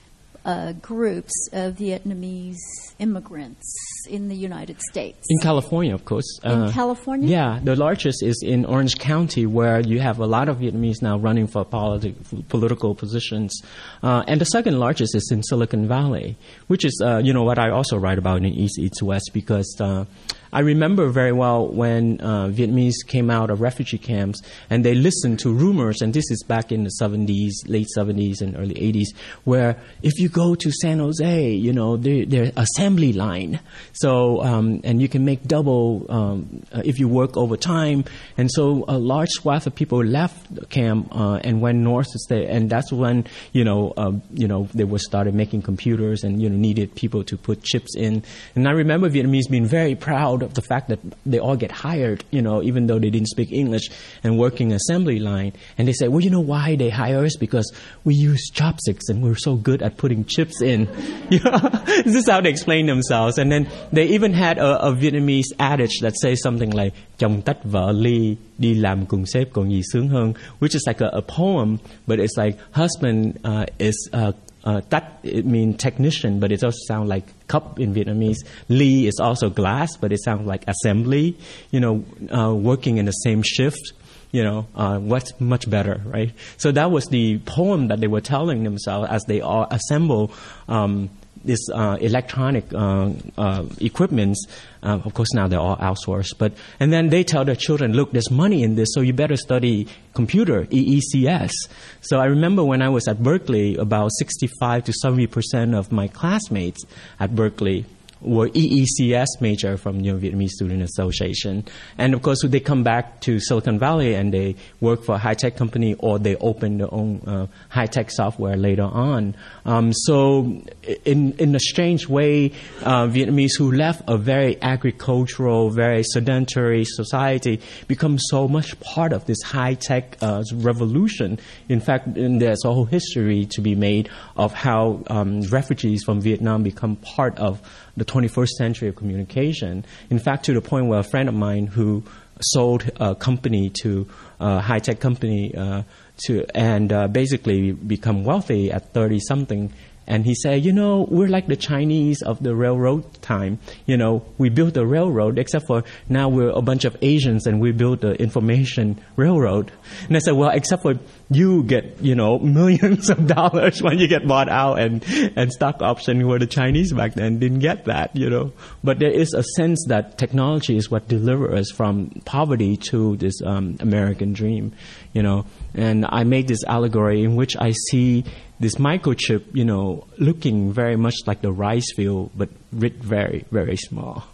uh, groups of Vietnamese immigrants in the United States? In California, of course. In Uh, California? Yeah, the largest is in Orange County, where you have a lot of Vietnamese now running for politi- political positions. Uh, and the second largest is in Silicon Valley, which is, uh, you know, what I also write about in East Eats West, because uh, I remember very well when uh, Vietnamese came out of refugee camps and they listened to rumors, and this is back in the seventies, late seventies and early eighties, where if you go to San Jose, you know, there, there's assembly line. So, um, and you can make double um, uh, if you work overtime. And so a large swath of people left the camp uh, and went north to stay. And that's when, you know, uh, you know, they were started making computers and, you know, needed people to put chips in. And I remember Vietnamese being very proud of the fact that they all get hired, you know, even though they didn't speak English, and working assembly line. And they say, well, you know why they hire us? Because we use chopsticks and we're so good at putting chips in. You know? This is how they explain themselves. And then they even had a, a Vietnamese adage that says something like chồng tách vợ ly đi làm cùng sếp còn gì sướng hơn, which is like a, a poem, but it's like husband uh, is uh, Uh, that it means technician, but it also sounds like cup in Vietnamese. Ly is also glass, but it sounds like assembly. You know, uh, working in the same shift. You know, uh, what's much better, right? So that was the poem that they were telling themselves as they all assemble um, this uh, electronic uh, uh, equipments. Uh, of course, now they're all outsourced. But and then they tell their children, look, there's money in this, so you better study computer, E E C S. So I remember when I was at Berkeley, about sixty-five to seventy percent of my classmates at Berkeley were E E C S major from the you know, Vietnamese Student Association. And of course, they come back to Silicon Valley and they work for a high-tech company, or they open their own uh, high-tech software later on. Um, so in in a strange way, uh, Vietnamese who left a very agricultural, very sedentary society become so much part of this high-tech uh, revolution. In fact, there's a whole history to be made of how um, refugees from Vietnam become part of the twenty-first century of communication. In fact, to the point where a friend of mine who sold a company to a high-tech company uh, to and uh, basically become wealthy at thirty-something, and he said, you know, we're like the Chinese of the railroad time. You know, we built the railroad, except for now we're a bunch of Asians and we built the information railroad. And I said, well, except for you get, you know, millions of dollars when you get bought out, and, and stock option where the Chinese back then didn't get that, you know. But there is a sense that technology is what delivers us from poverty to this um, American dream, you know. And I made this allegory in which I see this microchip, you know, looking very much like the rice field, but writ very, very small.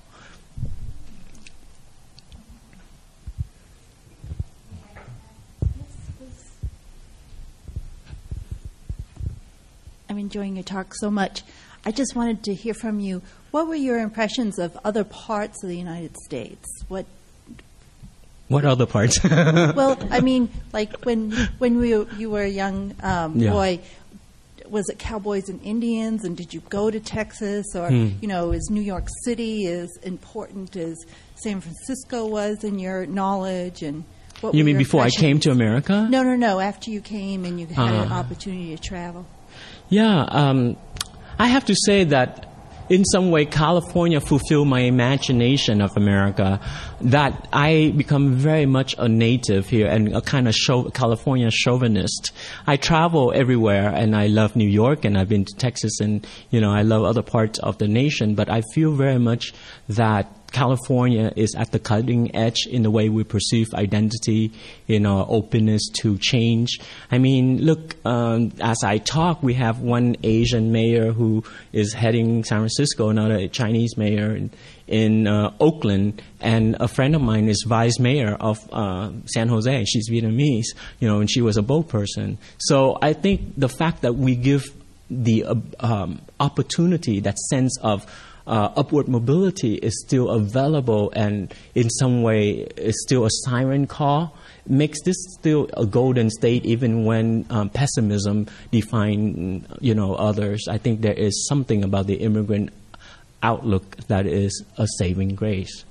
I'm enjoying your talk so much. I just wanted to hear from you. What were your impressions of other parts of the United States? What What other parts? Well, I mean, like when when we, you were a young um, Yeah. boy, was it cowboys and Indians? And did you go to Texas? Or, Hmm. you know, is New York City as important as San Francisco was in your knowledge? And what You were mean your before I came impressions? to America? No, no, no. After you came and you had an Ah. opportunity to travel. Yeah, um, I have to say that in some way California fulfilled my imagination of America, that I become very much a native here and a kind of show, California chauvinist. I travel everywhere and I love New York and I've been to Texas and, you know, I love other parts of the nation, but I feel very much that California is at the cutting edge in the way we perceive identity, in our openness to change. I mean, look, um, as I talk, we have one Asian mayor who is heading San Francisco, another Chinese mayor in, in uh, Oakland, and a friend of mine is vice mayor of uh, San Jose. She's Vietnamese, you know, and she was a boat person. So I think the fact that we give the uh, um, opportunity, that sense of Uh, upward mobility is still available and in some way is still a siren call, makes this still a golden state even when um, pessimism defines, you know, others. I think there is something about the immigrant outlook that is a saving grace.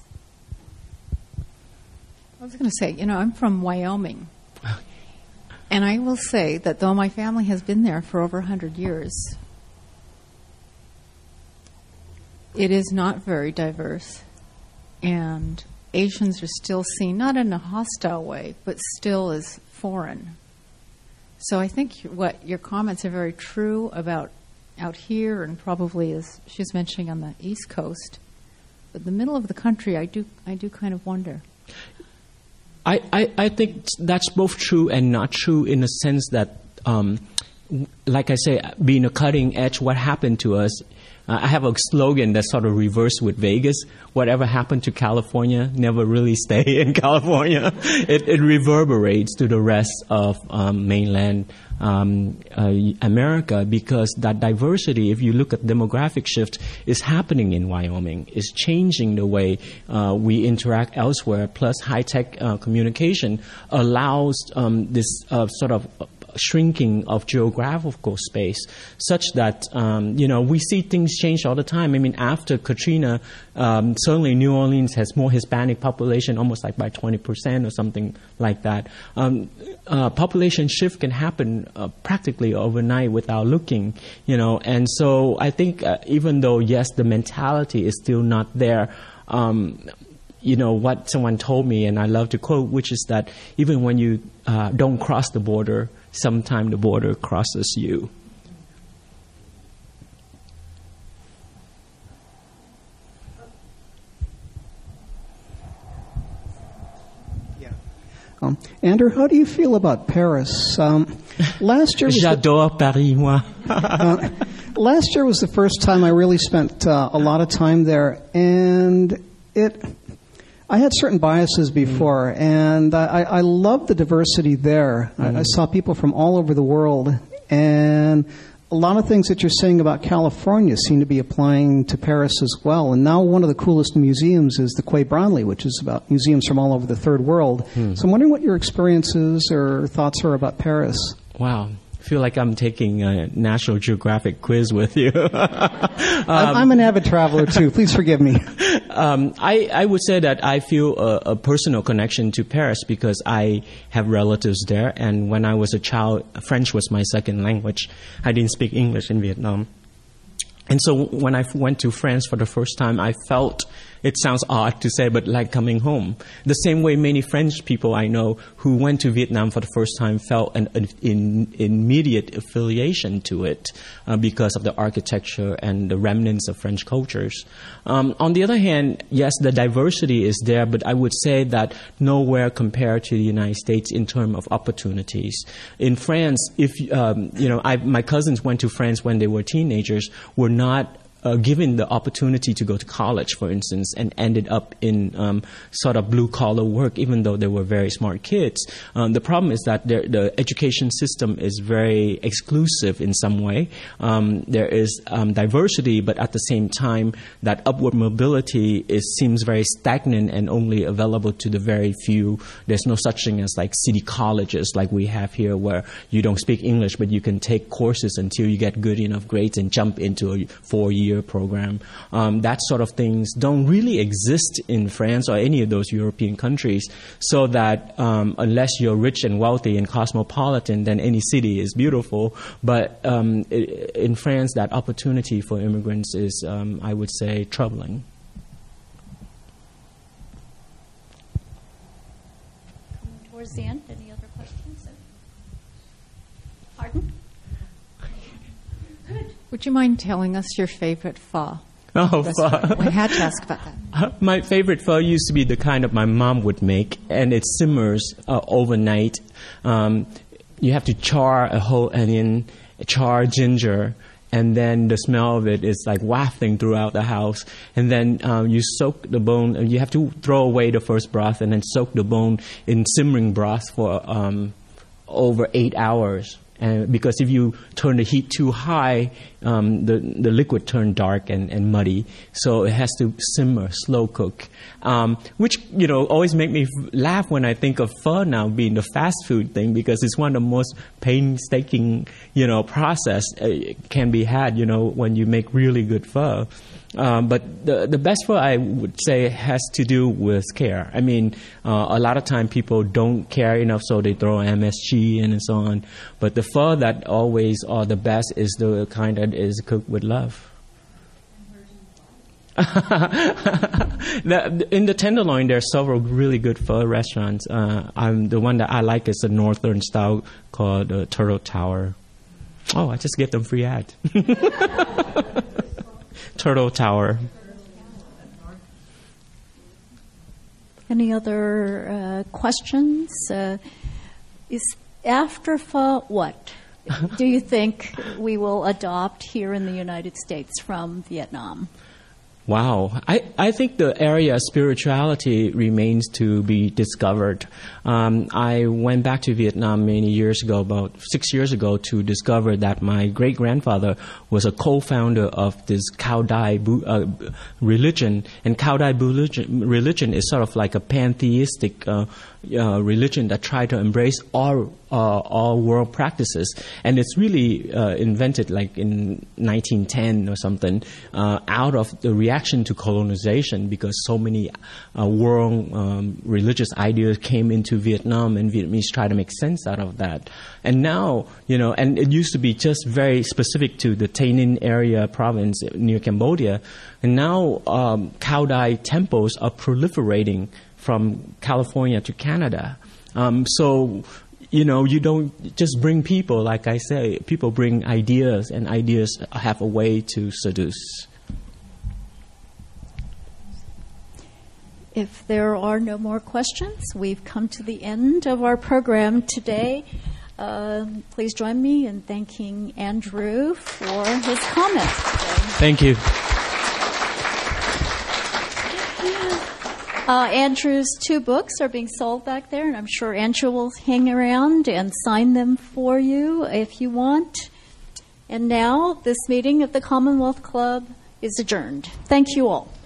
I was going to say, you know, I'm from Wyoming. And I will say that though my family has been there for over one hundred years, it is not very diverse. And Asians are still seen, not in a hostile way, but still as foreign. So I think what your comments are very true about out here, and probably, as she was mentioning, on the East Coast. But the middle of the country, I do I do kind of wonder. I, I, I think that's both true and not true in the sense that, um, like I say, being a cutting edge, what happened to us, uh, I have a slogan that's sort of reversed with Vegas. Whatever happened to California never really stay in California. It, it reverberates to the rest of um, mainland um, uh, America, because that diversity, if you look at demographic shift, is happening in Wyoming. It's changing the way uh, we interact elsewhere. Plus, high-tech uh, communication allows um, this uh, sort of shrinking of geographical space, such that um, you know we see things change all the time. I mean, after Katrina, um, certainly New Orleans has more Hispanic population, almost like by twenty percent or something like that. Um, uh, population shift can happen uh, practically overnight without looking, you know. And so I think uh, even though yes, the mentality is still not there. Um, You know, what someone told me, and I love to quote, which is that even when you uh, don't cross the border, sometime the border crosses you. Yeah. Um, Andrew, how do you feel about Paris? Um, last year was J'adore the, Paris, moi. uh, last year was the first time I really spent uh, a lot of time there, and it... I had certain biases before, and I, I love the diversity there. Mm. I, I saw people from all over the world, and a lot of things that you're saying about California seem to be applying to Paris as well. And now one of the coolest museums is the Quai Branly, which is about museums from all over the third world. Mm. So I'm wondering what your experiences or thoughts are about Paris. Wow. I feel like I'm taking a National Geographic quiz with you. um, I'm an avid traveler, too. Please forgive me. Um, I, I would say that I feel a, a personal connection to Paris because I have relatives there. And when I was a child, French was my second language. I didn't speak English in Vietnam. And so when I went to France for the first time, I felt, it sounds odd to say, but like coming home. The same way many French people I know who went to Vietnam for the first time felt an, an, an immediate affiliation to it uh, because of the architecture and the remnants of French cultures. Um, on the other hand, yes, the diversity is there, but I would say that nowhere compared to the United States in terms of opportunities. In France, if um, you know, I, my cousins went to France when they were teenagers, were not Uh, given the opportunity to go to college, for instance, and ended up in um, sort of blue-collar work, even though they were very smart kids. Um, the problem is that the education system is very exclusive in some way. Um, there is um, diversity, but at the same time, that upward mobility is, seems very stagnant and only available to the very few. There's no such thing as like city colleges like we have here, where you don't speak English, but you can take courses until you get good enough grades and jump into a four-year program. Um, that sort of things don't really exist in France or any of those European countries, so that um, unless you're rich and wealthy and cosmopolitan, then any city is beautiful. But um, in France, that opportunity for immigrants is, um, I would say, troubling. Towards the end, any other questions? Pardon? Would you mind telling us your favorite pho? Oh, pho. I had to ask about that. My favorite pho used to be the kind of my mom would make, and it simmers uh, overnight. Um, you have to char a whole onion, char ginger, and then the smell of it is like wafting throughout the house. And then um, you soak the bone. You have to throw away the first broth and then soak the bone in simmering broth for um, over eight hours. And because if you turn the heat too high, um, the the liquid turns dark and, and muddy. So it has to simmer, slow cook, um, which you know always make me laugh when I think of pho now being the fast food thing, because it's one of the most painstaking you know process uh, can be had you know when you make really good pho. Um, but the the best pho, I would say, has to do with care. I mean, uh, a lot of time people don't care enough, so they throw M S G in and so on. But the pho that always are the best is the kind that is cooked with love. the, in the Tenderloin, there are several really good pho restaurants. Uh, I'm, the one that I like is the northern style called uh, Turtle Tower. Oh, I just gave them free ad. Turtle Tower. Any other uh, questions? Uh, is after pho what do you think we will adopt here in the United States from Vietnam? Wow. I, I think the area of spirituality remains to be discovered. Um, I went back to Vietnam many years ago, about six years ago, to discover that my great-grandfather was a co-founder of this Cao Dai Bu- uh, religion. And Cao Dai religion, religion is sort of like a pantheistic uh, uh, religion that tried to embrace all Uh, all world practices, and it's really uh, invented like in nineteen ten or something uh, out of the reaction to colonization, because so many uh, world um, religious ideas came into Vietnam, and Vietnamese try to make sense out of that. And now, you know, and it used to be just very specific to the Tây Ninh area province near Cambodia, and now um, Cao Dai temples are proliferating from California to Canada. Um, so. You know, you don't just bring people, like I say, people bring ideas, and ideas have a way to seduce. If there are no more questions, we've come to the end of our program today. Uh, please join me in thanking Andrew for his comments today. Thank you. Uh, Andrew's two books are being sold back there, and I'm sure Andrew will hang around and sign them for you if you want. And now this meeting of the Commonwealth Club is adjourned. Thank you all.